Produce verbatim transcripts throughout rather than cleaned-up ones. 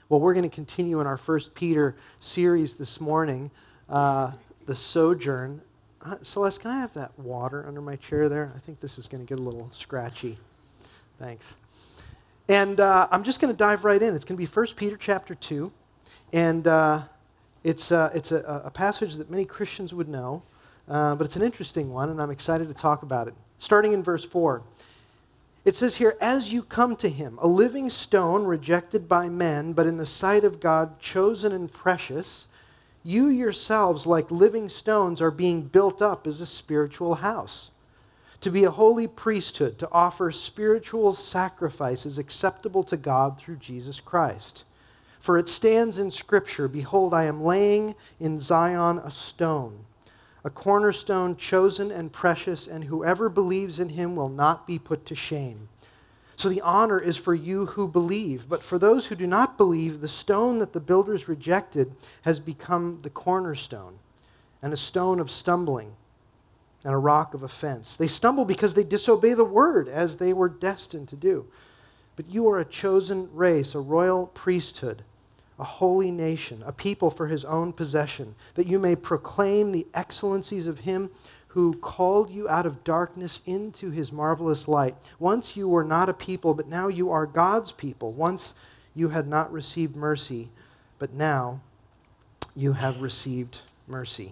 Well, we're going to continue in our First Peter series this morning, uh, the sojourn. Uh, Celeste, can I have that water under my chair there? I think this is going to get a little scratchy. Thanks. And uh, I'm just going to dive right in. It's going to be First Peter chapter two, and uh, it's, uh, it's a, a passage that many Christians would know, uh, but it's an interesting one, and I'm excited to talk about it. Starting in verse four. It says here, as you come to him, a living stone rejected by men, but in the sight of God chosen and precious, you yourselves, like living stones, are being built up as a spiritual house, to be a holy priesthood, to offer spiritual sacrifices acceptable to God through Jesus Christ. For it stands in Scripture, behold, I am laying in Zion a stone, a cornerstone chosen and precious, and whoever believes in him will not be put to shame. So the honor is for you who believe, but for those who do not believe, the stone that the builders rejected has become the cornerstone, and a stone of stumbling, and a rock of offense. They stumble because they disobey the word, as they were destined to do. But you are a chosen race, a royal priesthood, a holy nation, a people for his own possession, that you may proclaim the excellencies of him who called you out of darkness into his marvelous light. Once you were not a people, but now you are God's people. Once you had not received mercy, but now you have received mercy.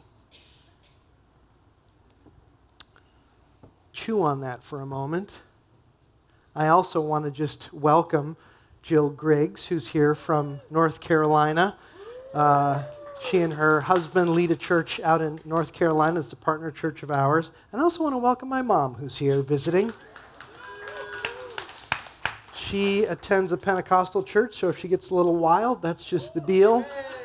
Chew on that for a moment. I also want to just welcome Jill Griggs, who's here from North Carolina. Uh, she and her husband lead a church out in North Carolina. It's a partner church of ours. And I also want to welcome my mom, who's here visiting. She attends a Pentecostal church, so if she gets a little wild, that's just the deal.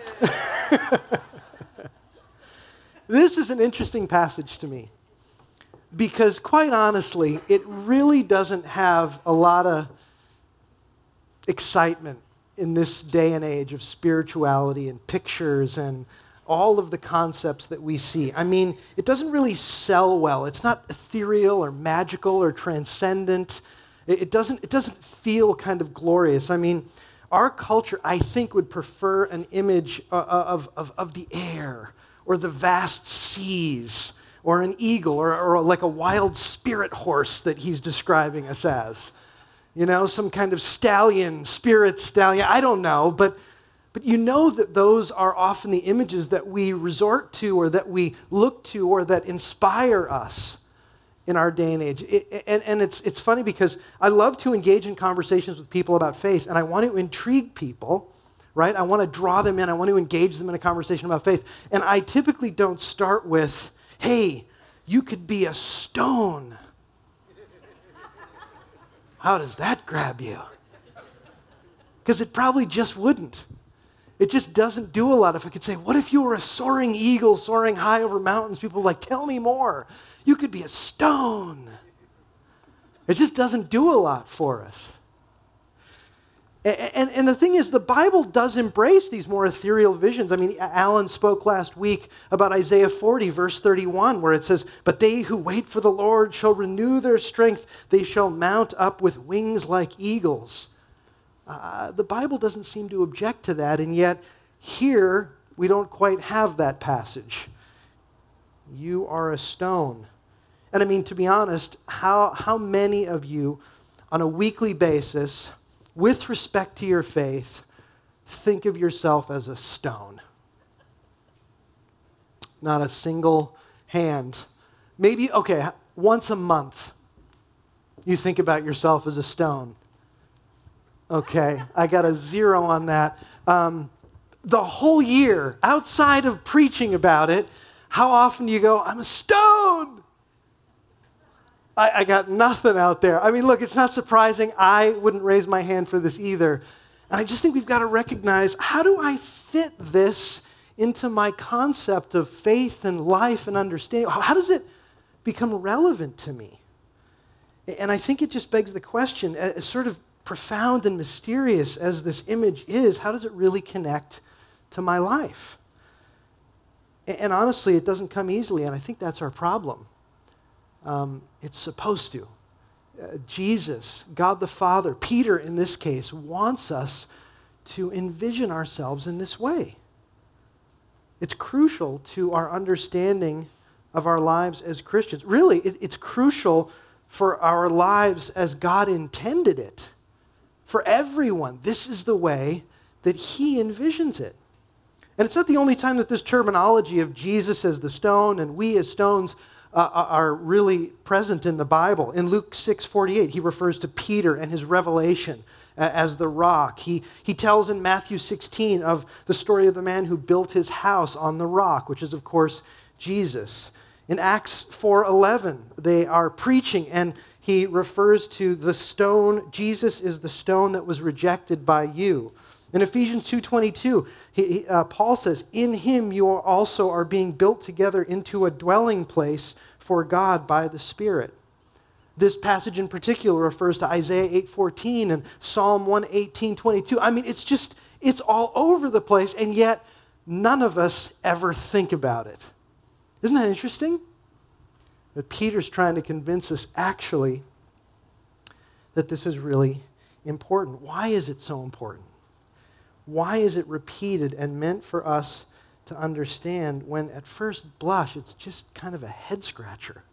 This is an interesting passage to me, because quite honestly, it really doesn't have a lot of excitement in this day and age of spirituality and pictures and all of the concepts that we see. I mean, it doesn't really sell well. It's not ethereal or magical or transcendent. It doesn't, it doesn't feel kind of glorious. I mean, our culture, I think, would prefer an image of, of, of the air or the vast seas or an eagle or, or like a wild spirit horse that he's describing us as. You know, some kind of stallion, spirit stallion, I don't know, but but you know that those are often the images that we resort to or that we look to or that inspire us in our day and age. It, and and it's, it's funny because I love to engage in conversations with people about faith, and I want to intrigue people, right? I want to draw them in. I want to engage them in a conversation about faith. And I typically don't start with, hey, you could be a stone. How does that grab you? Because it probably just wouldn't. It just doesn't do a lot. If I could say, what if you were a soaring eagle soaring high over mountains? People are like, tell me more. You could be a stone. It just doesn't do a lot for us. And, and, and the thing is, the Bible does embrace these more ethereal visions. I mean, Alan spoke last week about Isaiah forty, verse thirty-one, where it says, but they who wait for the Lord shall renew their strength. They shall mount up with wings like eagles. Uh, the Bible doesn't seem to object to that, and yet here we don't quite have that passage. You are a stone. And I mean, to be honest, how, how many of you on a weekly basis, with respect to your faith, think of yourself as a stone? Not a single hand. Maybe, okay, once a month, you think about yourself as a stone. Okay, I got a zero on that. Um, the whole year, outside of preaching about it, how often do you go, I'm a stone? I, I got nothing out there. I mean, look, it's not surprising. I wouldn't raise my hand for this either. And I just think we've got to recognize, how do I fit this into my concept of faith and life and understanding? How does it become relevant to me? And I think it just begs the question, as sort of profound and mysterious as this image is, how does it really connect to my life? And honestly, it doesn't come easily, and I think that's our problem. Um, it's supposed to. Uh, Jesus, God the Father, Peter in this case, wants us to envision ourselves in this way. It's crucial to our understanding of our lives as Christians. Really, it, it's crucial for our lives as God intended it. For everyone, this is the way that he envisions it. And it's not the only time that this terminology of Jesus as the stone and we as stones uh, are really present in the Bible. In Luke six forty-eight, he refers to Peter and his revelation as the rock. He, he tells in Matthew sixteen of the story of the man who built his house on the rock, which is, of course, Jesus. In Acts four eleven, they are preaching, and he refers to the stone. Jesus is the stone that was rejected by you. In Ephesians two twenty-two, he, he, uh, Paul says, in him you also are being built together into a dwelling place for God by the Spirit. This passage in particular refers to Isaiah eight fourteen and Psalm one eighteen twenty-two. I mean, it's just, it's all over the place, and yet none of us ever think about it. Isn't that interesting? But Peter's trying to convince us actually that this is really important. Why is it so important? Why is it repeated and meant for us to understand when at first blush it's just kind of a head scratcher?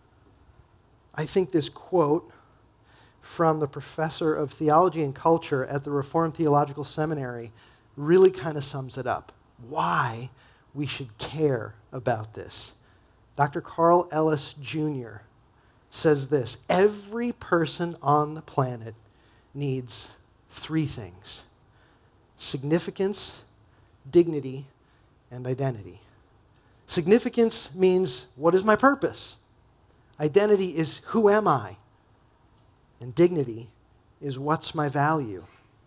I think this quote from the professor of theology and culture at the Reformed Theological Seminary really kind of sums it up. Why we should care about this. Doctor Carl Ellis Junior says this: every person on the planet needs three things: significance, dignity, and identity. Significance means, what is my purpose? Identity is, who am I? And dignity is, what's my value?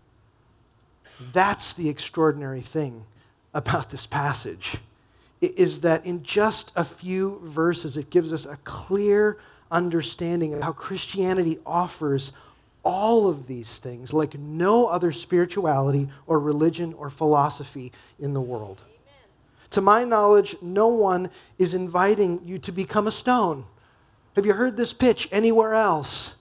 That's the extraordinary thing about this passage, is that in just a few verses, it gives us a clear understanding of how Christianity offers all of these things like no other spirituality or religion or philosophy in the world. Amen. To my knowledge, no one is inviting you to become a stone. Have you heard this pitch anywhere else?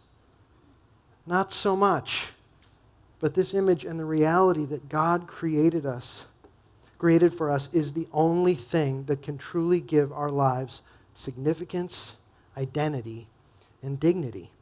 Not so much. But this image and the reality that God created us, created for us, is the only thing that can truly give our lives significance, identity, and dignity.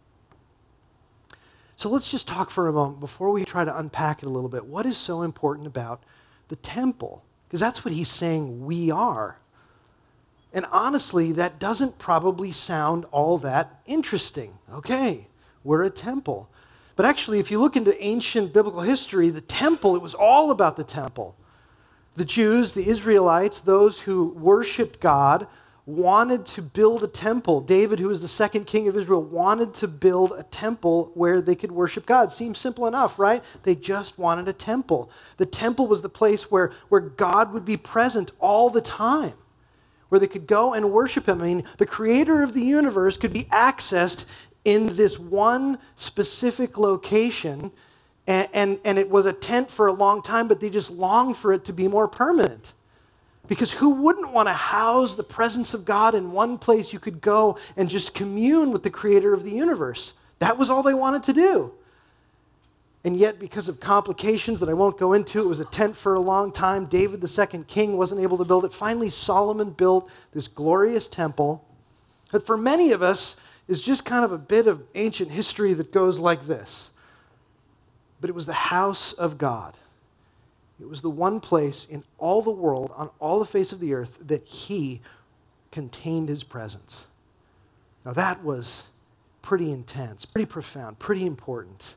So let's just talk for a moment before we try to unpack it a little bit. What is so important about the temple? Because that's what he's saying we are. And honestly, that doesn't probably sound all that interesting. Okay, we're a temple. But actually, if you look into ancient biblical history, the temple, it was all about the temple. The Jews, the Israelites, those who worshiped God, wanted to build a temple. David, who was the second king of Israel, wanted to build a temple where they could worship God. Seems simple enough, right? They just wanted a temple. The temple was the place where, where God would be present all the time, where they could go and worship him. I mean, the creator of the universe could be accessed in this one specific location, and, and, and it was a tent for a long time, but they just longed for it to be more permanent. Because who wouldn't want to house the presence of God in one place you could go and just commune with the creator of the universe? That was all they wanted to do. And yet, because of complications that I won't go into, it was a tent for a long time. David, the second king, wasn't able to build it. Finally, Solomon built this glorious temple that for many of us is just kind of a bit of ancient history that goes like this. But it was the house of God. It was the one place in all the world, on all the face of the earth, that he contained his presence. Now that was pretty intense, pretty profound, pretty important.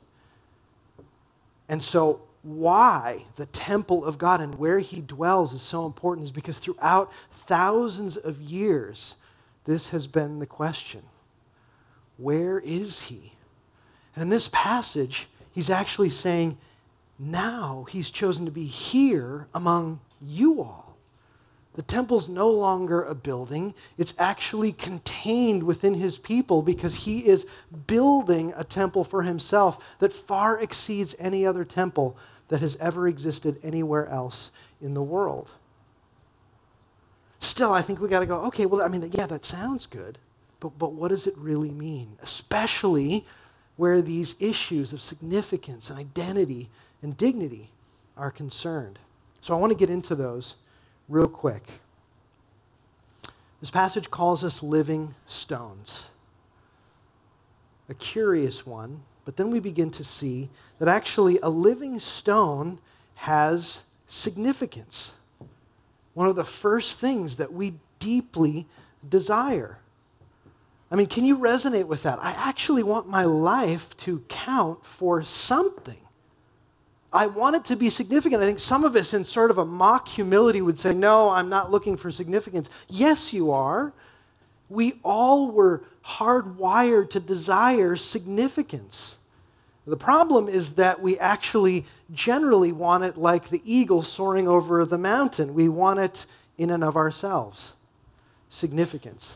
And so why the temple of God and where he dwells is so important is because throughout thousands of years, this has been the question. Where is he? And in this passage, he's actually saying, now he's chosen to be here among you all. The temple's no longer a building. It's actually contained within his people because he is building a temple for himself that far exceeds any other temple that has ever existed anywhere else in the world. Still, I think we got to go, okay, well, I mean, yeah, that sounds good, but, but what does it really mean? Especially where these issues of significance and identity and dignity are concerned. So I want to get into those real quick. This passage calls us living stones. A curious one, but then we begin to see that actually a living stone has significance. One of the first things that we deeply desire. I mean, can you resonate with that? I actually want my life to count for something. I want it to be significant. I think some of us in sort of a mock humility would say, no, I'm not looking for significance. Yes, you are. We all were hardwired to desire significance. The problem is that we actually generally want it like the eagle soaring over the mountain. We want it in and of ourselves. Significance.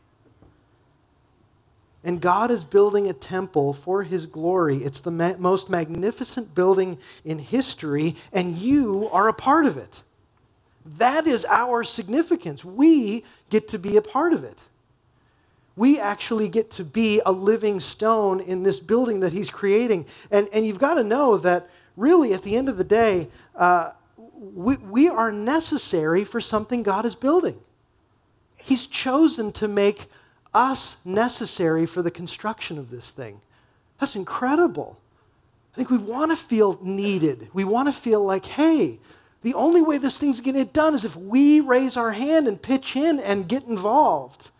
And God is building a temple for his glory. It's the ma- most magnificent building in history, and you are a part of it. That is our significance. We get to be a part of it. We actually get to be a living stone in this building that he's creating. And, and you've got to know that really at the end of the day, uh, we, we are necessary for something God is building. He's chosen to make us necessary for the construction of this thing. That's incredible. I think we want to feel needed. We want to feel like, hey, the only way this thing's going to get done is if we raise our hand and pitch in and get involved.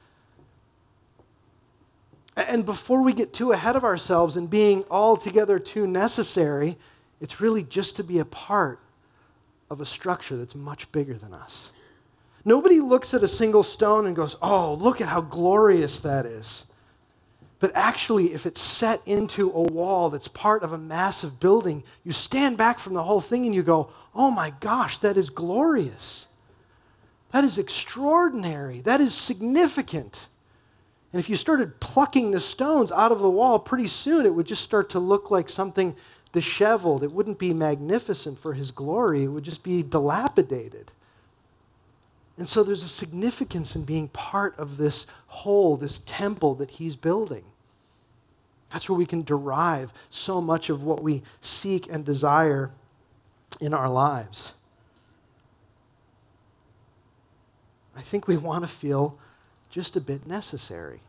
And before we get too ahead of ourselves and being altogether too necessary, it's really just to be a part of a structure that's much bigger than us. Nobody looks at a single stone and goes, oh, look at how glorious that is. But actually, if it's set into a wall that's part of a massive building, you stand back from the whole thing and you go, oh my gosh, that is glorious. That is extraordinary. That is significant. And if you started plucking the stones out of the wall, pretty soon it would just start to look like something disheveled. It wouldn't be magnificent for his glory. It would just be dilapidated. And so there's a significance in being part of this whole, this temple that he's building. That's where we can derive so much of what we seek and desire in our lives. I think we want to feel just a bit necessary.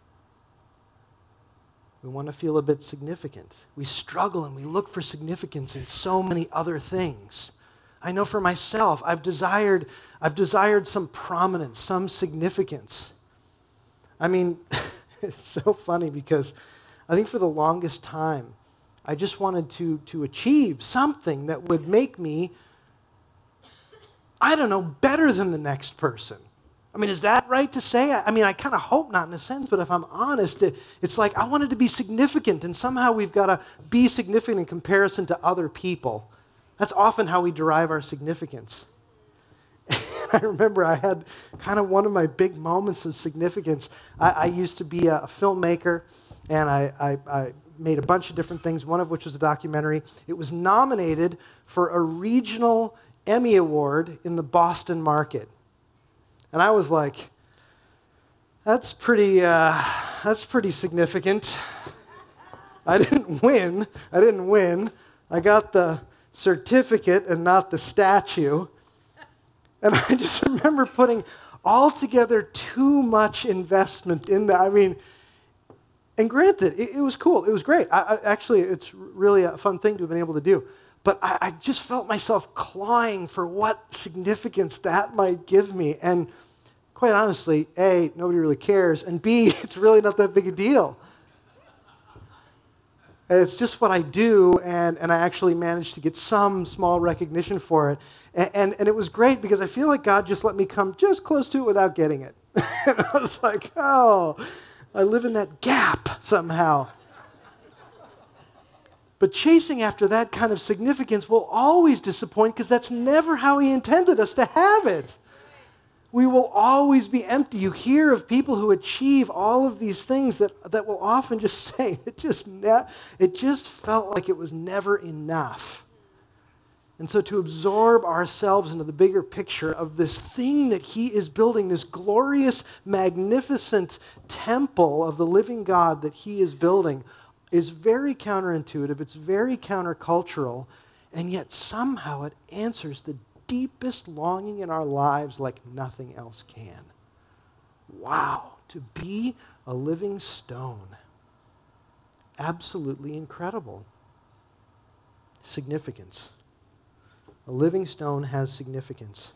We want to feel a bit significant. We struggle and we look for significance in so many other things. I know for myself, I've desired, I've desired some prominence, some significance. I mean, it's so funny because I think for the longest time, I just wanted to, to achieve something that would make me, I don't know, better than the next person. I mean, is that right to say? I mean, I kind of hope not in a sense, but if I'm honest, it, it's like I wanted to be significant, and somehow we've got to be significant in comparison to other people. That's often how we derive our significance. I remember I had kind of one of my big moments of significance. I, I used to be a, a filmmaker, and I, I, I made a bunch of different things, one of which was a documentary. It was nominated for a regional Emmy Award in the Boston market. And I was like, that's pretty, uh, that's pretty significant. I didn't win. I didn't win. I got the certificate and not the statue. And I just remember putting altogether too much investment in that. I mean, and granted, it, it was cool. It was great. I, I, actually, it's really a fun thing to have been able to do. But I, I just felt myself clawing for what significance that might give me. And quite honestly, A, nobody really cares. And B, it's really not that big a deal. It's just what I do, and, and I actually managed to get some small recognition for it. And, and, and it was great because I feel like God just let me come just close to it without getting it. And I was like, oh, I live in that gap somehow. But chasing after that kind of significance will always disappoint because that's never how he intended us to have it. We will always be empty. You hear of people who achieve all of these things that, that will often just say, it just, ne- it just felt like it was never enough. And so to absorb ourselves into the bigger picture of this thing that he is building, this glorious, magnificent temple of the living God that he is building, is very counterintuitive. It's very countercultural. And yet somehow it answers the deepest longing in our lives like nothing else can. Wow, to be a living stone. Absolutely incredible. Significance. A living stone has significance.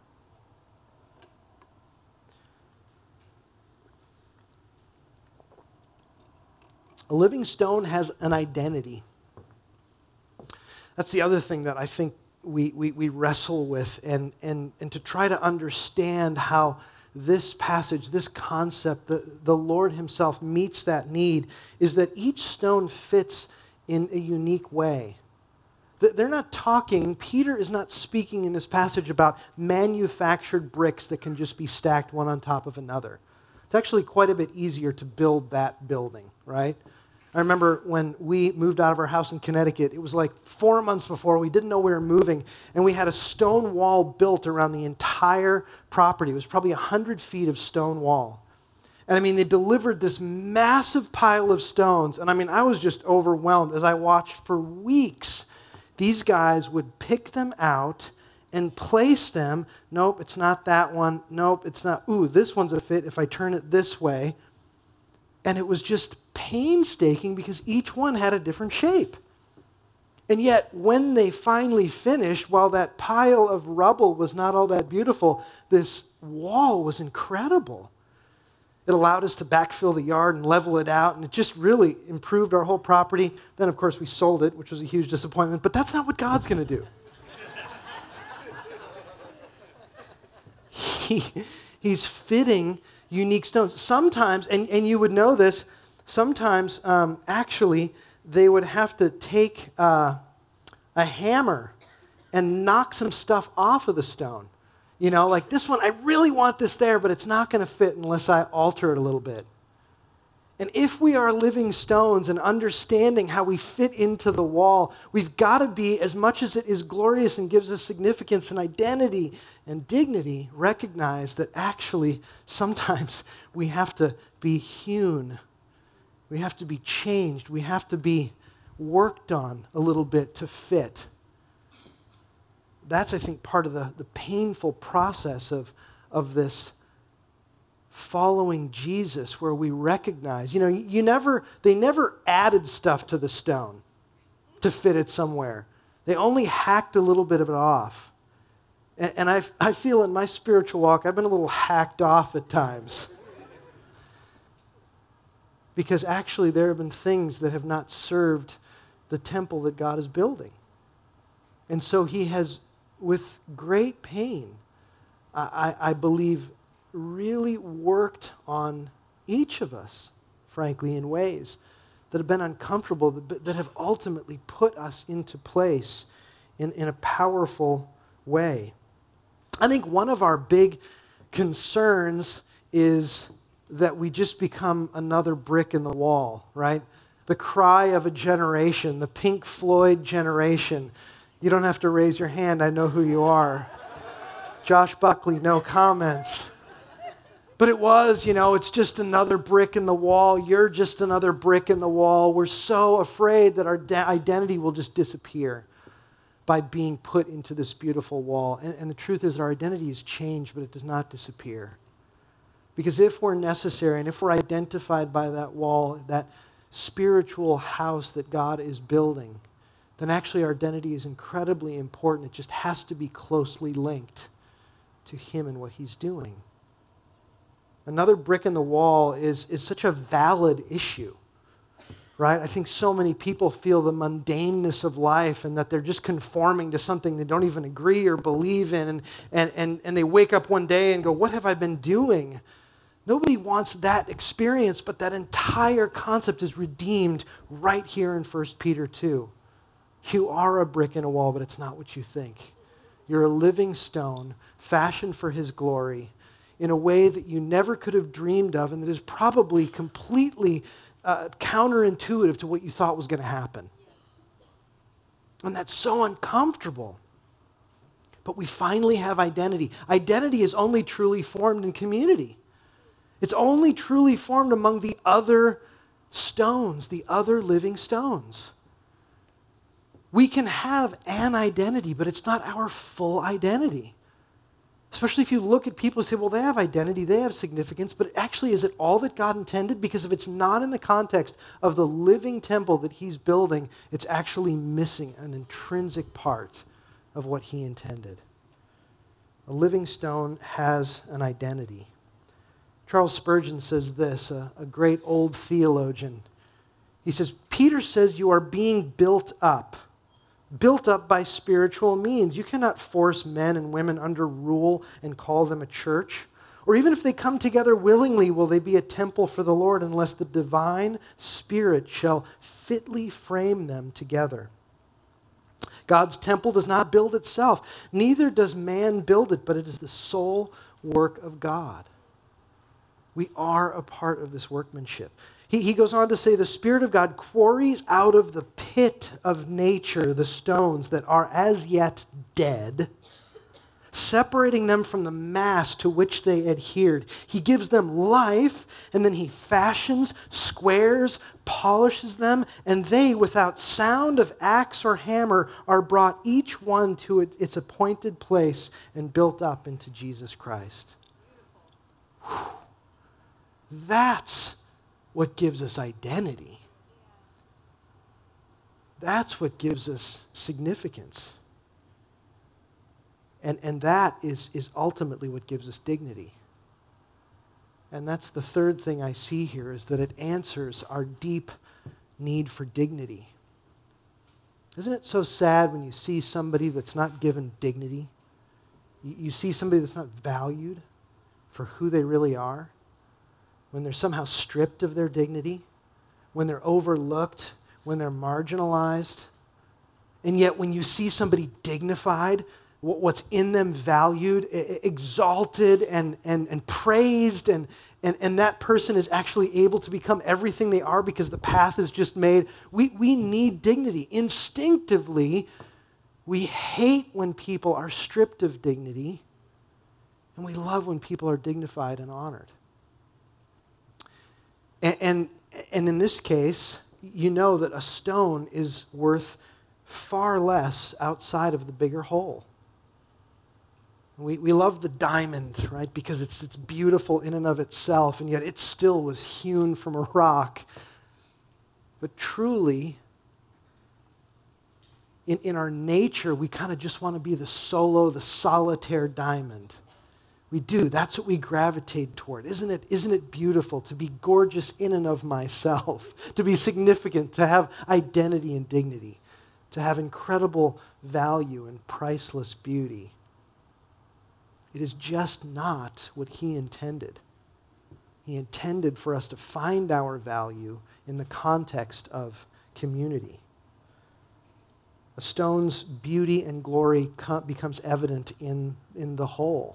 A living stone has an identity. That's the other thing that I think we, we, we wrestle with, and, and, and to try to understand how this passage, this concept, the, the Lord himself meets that need, is that each stone fits in a unique way. They're not talking, Peter is not speaking in this passage about manufactured bricks that can just be stacked one on top of another. It's actually quite a bit easier to build that building, right? I remember when we moved out of our house in Connecticut, it was like four months before, we didn't know we were moving, and we had a stone wall built around the entire property. It was probably one hundred feet of stone wall. And I mean, they delivered this massive pile of stones, and I mean, I was just overwhelmed as I watched for weeks. These guys would pick them out and place them. Nope, it's not that one. Nope, it's not. Ooh, this one's a fit if I turn it this way. And it was just painstaking because each one had a different shape. And yet, when they finally finished, while that pile of rubble was not all that beautiful, this wall was incredible. It allowed us to backfill the yard and level it out, and it just really improved our whole property. Then, of course, we sold it, which was a huge disappointment, but that's not what God's going to do. he, he's fitting unique stones. Sometimes, and, and you would know this, sometimes um, actually they would have to take uh, a hammer and knock some stuff off of the stone. You know, like this one, I really want this there, but it's not going to fit unless I alter it a little bit. And if we are living stones and understanding how we fit into the wall, we've got to be, as much as it is glorious and gives us significance and identity and dignity, recognize that actually sometimes we have to be hewn. We have to be changed. We have to be worked on a little bit to fit. That's, I think, part of the, the painful process of, of this following Jesus, where we recognize, you know, you never, they never added stuff to the stone to fit it somewhere. They only hacked a little bit of it off. And, and I, I feel in my spiritual walk, I've been a little hacked off at times. Because actually there have been things that have not served the temple that God is building. And so he has, with great pain, I, I believe, really worked on each of us, frankly, in ways that have been uncomfortable, that, that have ultimately put us into place in, in a powerful way. I think one of our big concerns is that we just become another brick in the wall, right? The cry of a generation, the Pink Floyd generation. You don't have to raise your hand, I know who you are. Josh Buckley, no comments. But it was, you know, it's just another brick in the wall. You're just another brick in the wall. We're so afraid that our da- identity will just disappear by being put into this beautiful wall. And, and the truth is our identity has changed, but it does not disappear. Because if we're necessary and if we're identified by that wall, that spiritual house that God is building, then actually our identity is incredibly important. It just has to be closely linked to him and what he's doing. Another brick in the wall is, is such a valid issue, right? I think so many people feel the mundaneness of life and that they're just conforming to something they don't even agree or believe in, and, and, and, and they wake up one day and go, what have I been doing? Nobody wants that experience, but that entire concept is redeemed right here in First Peter two. You are a brick in a wall, but it's not what you think. You're a living stone fashioned for his glory, in a way that you never could have dreamed of, and that is probably completely uh, counterintuitive to what you thought was going to happen. And that's so uncomfortable. But we finally have identity. Identity is only truly formed in community. It's only truly formed among the other stones, the other living stones. We can have an identity, but it's not our full identity. Especially if you look at people and say, well, they have identity, they have significance, but actually, is it all that God intended? Because if it's not in the context of the living temple that he's building, it's actually missing an intrinsic part of what he intended. A living stone has an identity. Charles Spurgeon says this, a, a great old theologian. He says, Peter says you are being built up. Built up by spiritual means. You cannot force men and women under rule and call them a church. Or even if they come together willingly, will they be a temple for the Lord unless the divine Spirit shall fitly frame them together? God's temple does not build itself. Neither does man build it, but it is the sole work of God. We are a part of this workmanship. He, he goes on to say, the Spirit of God quarries out of the pit of nature the stones that are as yet dead, separating them from the mass to which they adhered. He gives them life, and then he fashions, squares, polishes them, and they, without sound of axe or hammer, are brought each one to its appointed place and built up into Jesus Christ. Whew. That's what gives us identity. That's what gives us significance. And, and that is, is ultimately what gives us dignity. And that's the third thing I see here, is that it answers our deep need for dignity. Isn't it so sad when you see somebody that's not given dignity? You, you see somebody that's not valued for who they really are? When they're somehow stripped of their dignity, when they're overlooked, when they're marginalized. And yet when you see somebody dignified, what's in them valued, exalted, and, and, and praised, and, and, and that person is actually able to become everything they are because the path is just made, we, we need dignity. Instinctively, we hate when people are stripped of dignity, and we love when people are dignified and honored. And, and, and in this case, you know that a stone is worth far less outside of the bigger whole. We, we love the diamond, right, because it's, it's beautiful in and of itself, and yet it still was hewn from a rock. But truly, in, in our nature, we kind of just want to be the solo, the solitaire diamond. We do. That's what we gravitate toward. Isn't it, isn't it beautiful to be gorgeous in and of myself, to be significant, to have identity and dignity, to have incredible value and priceless beauty? It is just not what he intended. He intended for us to find our value in the context of community. A stone's beauty and glory becomes evident in, in the whole.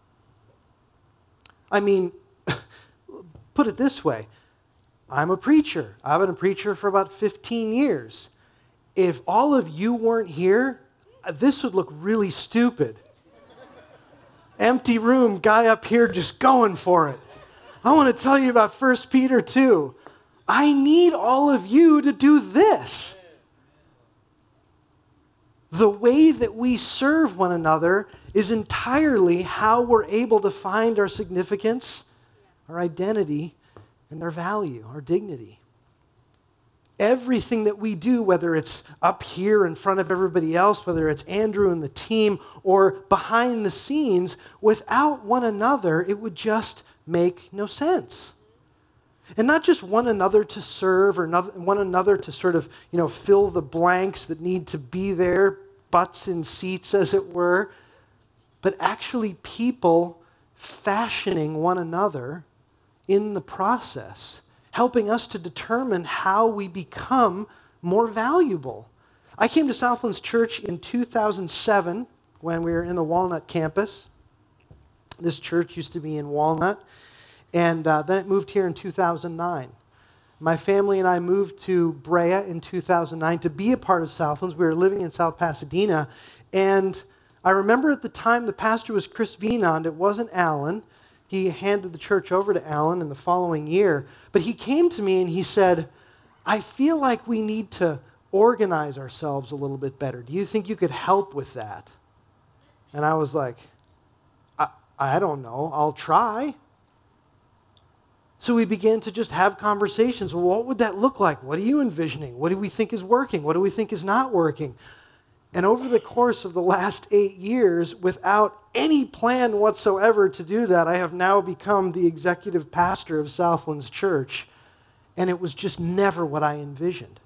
I mean, put it this way. I'm a preacher. I've been a preacher for about fifteen years. If all of you weren't here, this would look really stupid. Empty room, guy up here just going for it. I want to tell you about First Peter two. I need all of you to do this. The way that we serve one another is entirely how we're able to find our significance, our identity, and our value, our dignity. Everything that we do, whether it's up here in front of everybody else, whether it's Andrew and the team, or behind the scenes, without one another, it would just make no sense. And not just one another to serve or one another to sort of, you know, fill the blanks that need to be there, butts in seats, as it were, but actually people fashioning one another in the process, helping us to determine how we become more valuable. I came to Southlands Church in two thousand seven when we were in the Walnut campus. This church used to be in Walnut. And uh, then it moved here in two thousand nine. My family and I moved to Brea in two thousand nine to be a part of Southlands. We were living in South Pasadena. And I remember at the time the pastor was Chris Vienond. It wasn't Alan. He handed the church over to Alan in the following year. But he came to me and he said, I feel like we need to organize ourselves a little bit better? Do you think you could help with that? And I was like, I, I don't know. I'll try. So we began to just have conversations. Well, what would that look like? What are you envisioning? What do we think is working? What do we think is not working? And over the course of the last eight years, without any plan whatsoever to do that, I have now become the executive pastor of Southlands Church. And it was just never what I envisioned.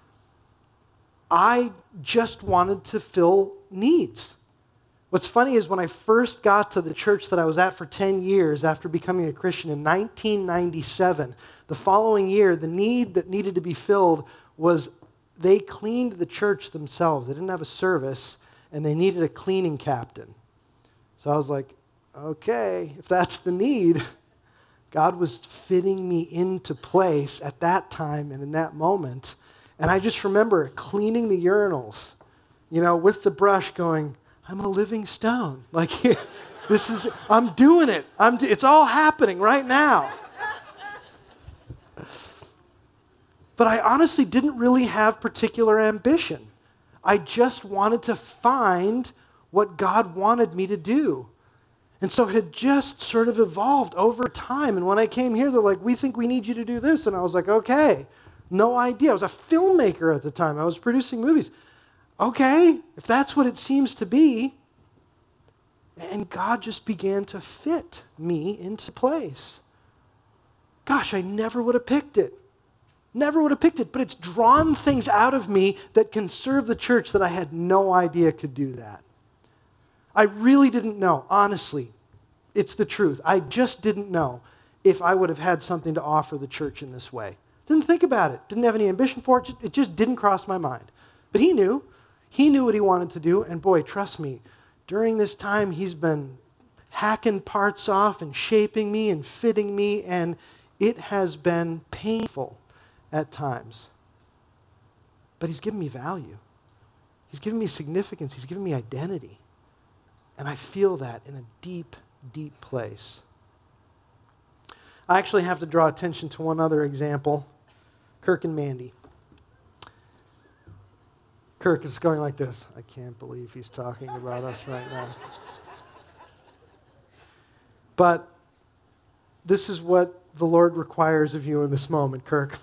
I just wanted to fill needs. What's funny is when I first got to the church that I was at for ten years after becoming a Christian in nineteen ninety-seven, the following year, the need that needed to be filled was they cleaned the church themselves. They didn't have a service, and they needed a cleaning captain. So I was like, okay, if that's the need, God was fitting me into place at that time and in that moment. And I just remember cleaning the urinals, you know, with the brush going, I'm a living stone. Like, this is, I'm doing it. I'm, it's all happening right now. But I honestly didn't really have particular ambition. I just wanted to find what God wanted me to do. And so it had just sort of evolved over time. And when I came here, they're like, we think we need you to do this. And I was like, okay, no idea. I was a filmmaker at the time. I was producing movies. Okay, if that's what it seems to be. And God just began to fit me into place. Gosh, I never would have picked it. Never would have picked it, but it's drawn things out of me that can serve the church that I had no idea could do that. I really didn't know, honestly. It's the truth. I just didn't know if I would have had something to offer the church in this way. Didn't think about it. Didn't have any ambition for it. It just didn't cross my mind. But he knew. He knew what he wanted to do, and boy, trust me, during this time, he's been hacking parts off and shaping me and fitting me, and it has been painful at times. But he's given me value. He's given me significance. He's given me identity. And I feel that in a deep, deep place. I actually have to draw attention to one other example, Kirk and Mandy. Kirk is going like this. I can't believe he's talking about us right now. But this is what the Lord requires of you in this moment, Kirk.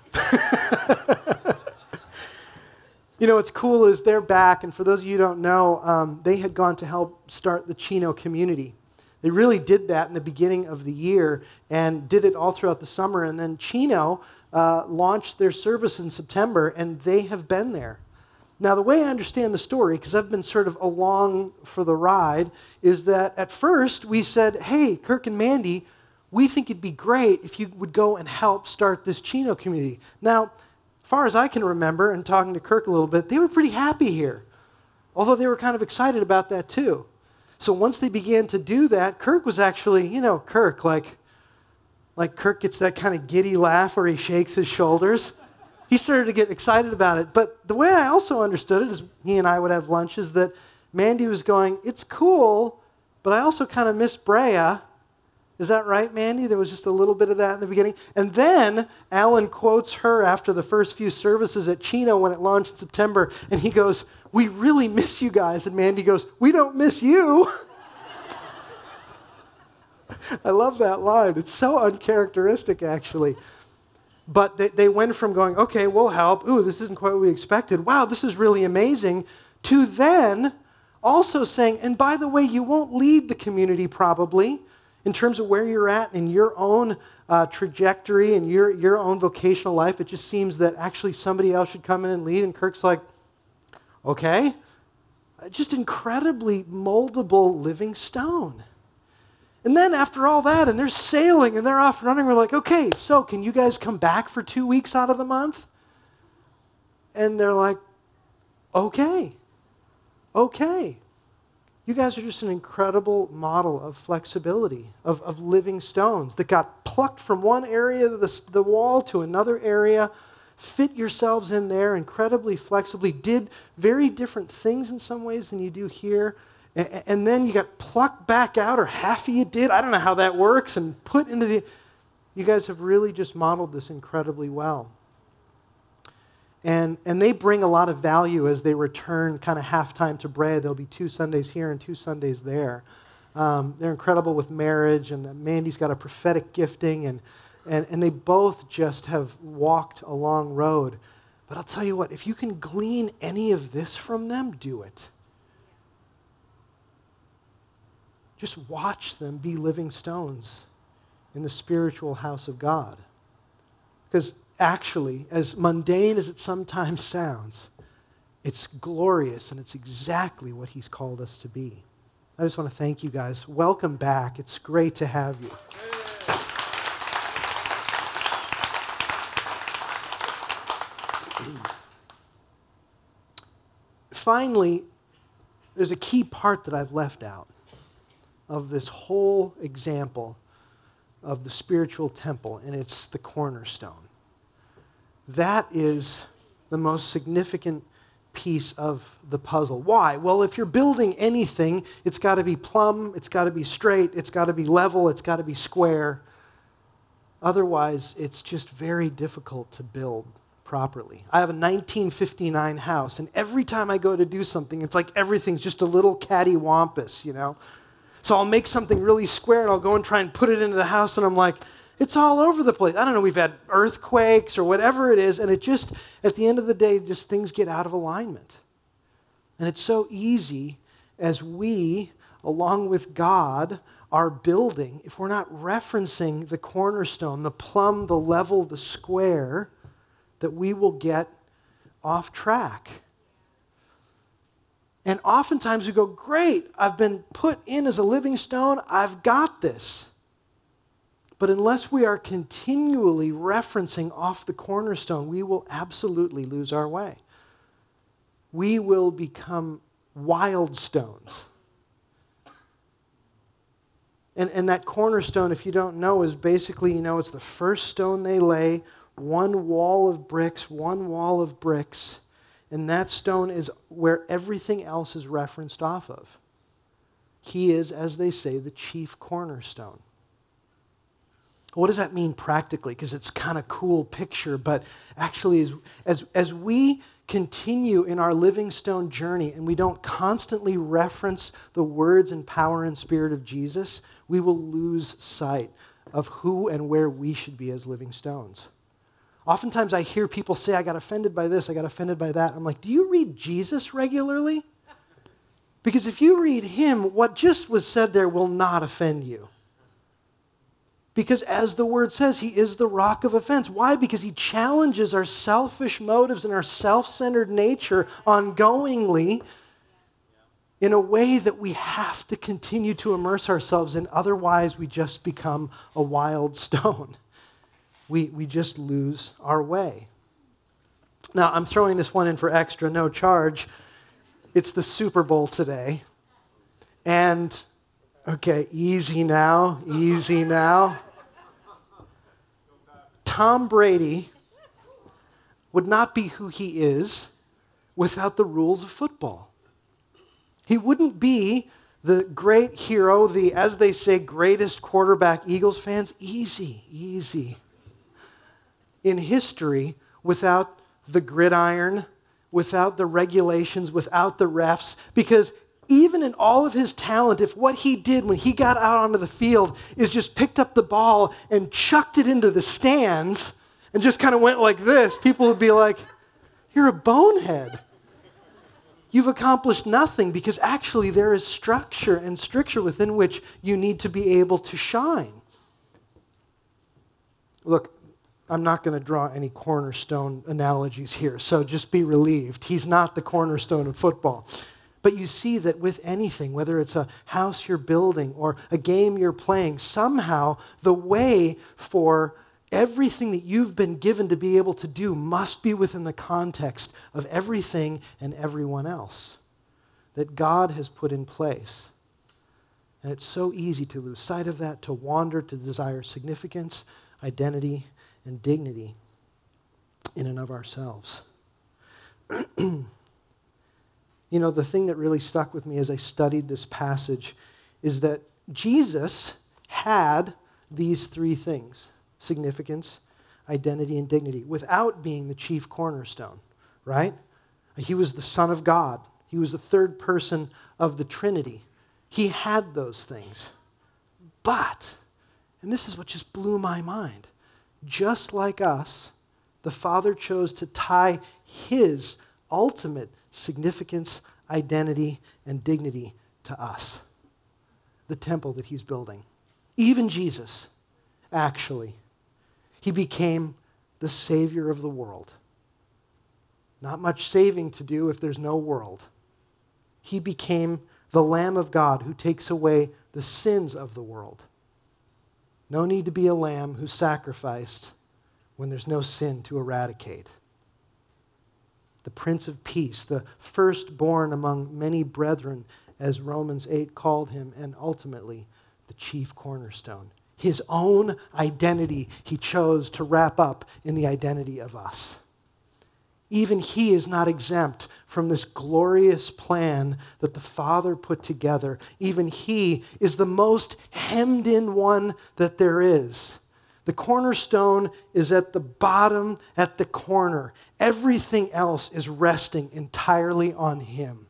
You know, what's cool is they're back, and for those of you who don't know, um, they had gone to help start the Chino community. They really did that in the beginning of the year and did it all throughout the summer. And then Chino uh, launched their service in September, and they have been there. Now, the way I understand the story, because I've been sort of along for the ride, is that at first we said, hey, Kirk and Mandy, we think it'd be great if you would go and help start this Chino community. Now, as far as I can remember, and talking to Kirk a little bit, they were pretty happy here, although they were kind of excited about that too. So once they began to do that, Kirk was actually, you know, Kirk, like, like Kirk gets that kind of giddy laugh where he shakes his shoulders. He started to get excited about it. But the way I also understood it is he and I would have lunch is that Mandy was going, it's cool, but I also kind of miss Brea. Is that right, Mandy? There was just a little bit of that in the beginning. And then Alan quotes her after the first few services at Chino when it launched in September, and he goes, we really miss you guys. And Mandy goes, we don't miss you. I love that line. It's so uncharacteristic, actually. But they, they went from going, okay, we'll help. Ooh, this isn't quite what we expected. Wow, this is really amazing. To then also saying, and by the way, you won't lead the community probably in terms of where you're at in your own uh, trajectory and your, your own vocational life. It just seems that actually somebody else should come in and lead. And Kirk's like, okay. Just incredibly moldable living stone. And then after all that, and they're sailing and they're off and running, we're like, okay, so can you guys come back for two weeks out of the month? And they're like, okay, okay. You guys are just an incredible model of flexibility, of, of living stones that got plucked from one area of the, the wall to another area, fit yourselves in there incredibly flexibly, did very different things in some ways than you do here. And then you got plucked back out, or half of you did. I don't know how that works, and put into the... You guys have really just modeled this incredibly well. And, and they bring a lot of value as they return kind of halftime to Brea. There'll be two Sundays here and two Sundays there. Um, they're incredible with marriage, and Mandy's got a prophetic gifting, and, and, and they both just have walked a long road. But I'll tell you what, if you can glean any of this from them, do it. Just watch them be living stones in the spiritual house of God. Because actually, as mundane as it sometimes sounds, it's glorious, and it's exactly what he's called us to be. I just want to thank you guys. Welcome back. It's great to have you. Finally, there's a key part that I've left out of this whole example of the spiritual temple, and it's the cornerstone. That is the most significant piece of the puzzle. Why? Well, if you're building anything, it's got to be plumb, it's got to be straight, it's got to be level, it's got to be square. Otherwise, it's just very difficult to build properly. I have a nineteen fifty-nine house, and every time I go to do something, it's like everything's just a little cattywampus, you know? So I'll make something really square, and I'll go and try and put it into the house, and I'm like, it's all over the place. I don't know, we've had earthquakes or whatever it is, and it just, at the end of the day, just things get out of alignment. And it's so easy as we, along with God, are building, if we're not referencing the cornerstone, the plumb, the level, the square, that we will get off track. And oftentimes we go, great, I've been put in as a living stone, I've got this. But unless we are continually referencing off the cornerstone, we will absolutely lose our way. We will become wild stones. And, and that cornerstone, if you don't know, is basically, you know, it's the first stone they lay, one wall of bricks, one wall of bricks, and that stone is where everything else is referenced off of. He is, as they say, the chief cornerstone. What does that mean practically? Because it's kind of cool picture, but actually as, as, as we continue in our living stone journey and we don't constantly reference the words and power and spirit of Jesus, we will lose sight of who and where we should be as living stones. Oftentimes I hear people say, I got offended by this, I got offended by that. I'm like, do you read Jesus regularly? Because if you read him, what just was said there will not offend you. Because as the word says, he is the rock of offense. Why? Because he challenges our selfish motives and our self-centered nature ongoingly in a way that we have to continue to immerse ourselves in. Otherwise, we just become a wild stone. We, we just lose our way. Now, I'm throwing this one in for extra, no charge. It's the Super Bowl today. And, okay, easy now, easy now. Tom Brady would not be who he is without the rules of football. He wouldn't be the great hero, the, as they say, greatest quarterback, Eagles fans. Easy, easy. In history, without the gridiron, without the regulations, without the refs, because even in all of his talent, if what he did when he got out onto the field is just picked up the ball and chucked it into the stands and just kind of went like this, people would be like, you're a bonehead. You've accomplished nothing, because actually there is structure and stricture within which you need to be able to shine. Look, I'm not going to draw any cornerstone analogies here, so just be relieved. He's not the cornerstone of football. But you see that with anything, whether it's a house you're building or a game you're playing, somehow the way for everything that you've been given to be able to do must be within the context of everything and everyone else that God has put in place. And it's so easy to lose sight of that, to wander, to desire significance, identity, and dignity in and of ourselves. You know, the thing that really stuck with me as I studied this passage is that Jesus had these three things: significance, identity, and dignity, without being the chief cornerstone. right? He was the Son of God. He was the third person of the Trinity. He had those things. But, and this is what just blew my mind, just like us, the Father chose to tie his ultimate significance, identity, and dignity to us, the temple that he's building. Even Jesus, actually, he became the Savior of the world. Not much saving to do if there's no world. He became the Lamb of God who takes away the sins of the world. No need to be a lamb who's sacrificed when there's no sin to eradicate. The Prince of Peace, the firstborn among many brethren, as Romans eight called him, and ultimately the chief cornerstone. His own identity he chose to wrap up in the identity of us. Even he is not exempt from this glorious plan that the Father put together. Even he is the most hemmed in one that there is. The cornerstone is at the bottom, at the corner. Everything else is resting entirely on him.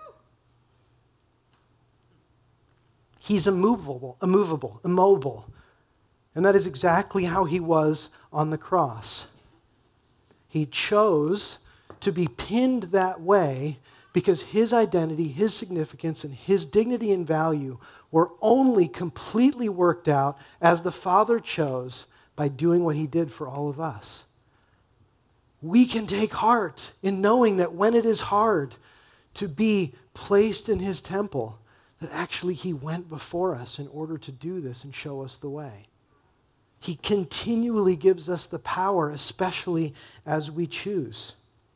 He's immovable, immovable, immobile. And that is exactly how he was on the cross. He chose to be pinned that way because his identity, his significance, and his dignity and value were only completely worked out as the Father chose by doing what he did for all of us. We can take heart in knowing that when it is hard to be placed in his temple, that actually he went before us in order to do this and show us the way. He continually gives us the power, especially as we choose.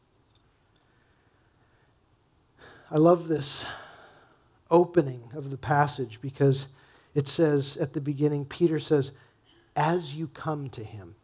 I love this opening of the passage because it says at the beginning, Peter says, as you come to him.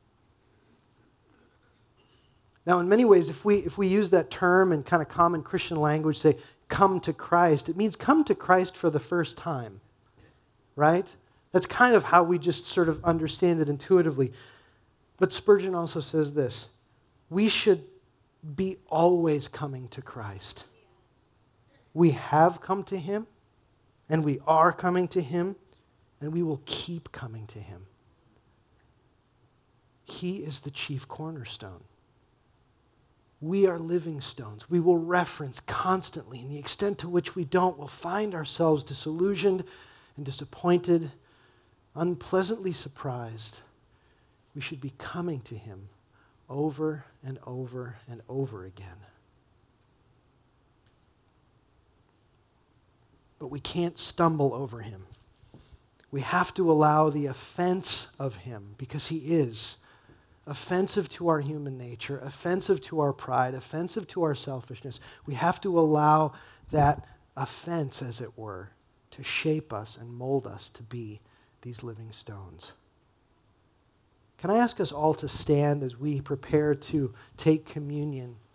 Now, in many ways, if we if we use that term in kind of common Christian language, say, come to Christ, it means come to Christ for the first time, right? That's kind of how we just sort of understand it intuitively. But Spurgeon also says this, we should be always coming to Christ. We have come to him, and we are coming to him, and we will keep coming to him. He is the chief cornerstone. We are living stones. We will reference constantly, and the extent to which we don't, we'll find ourselves disillusioned and disappointed, unpleasantly surprised. We should be coming to him over and over and over again. But we can't stumble over him. We have to allow the offense of him, because he is offensive to our human nature, offensive to our pride, offensive to our selfishness. We have to allow that offense, as it were, to shape us and mold us to be these living stones. Can I ask us all to stand as we prepare to take communion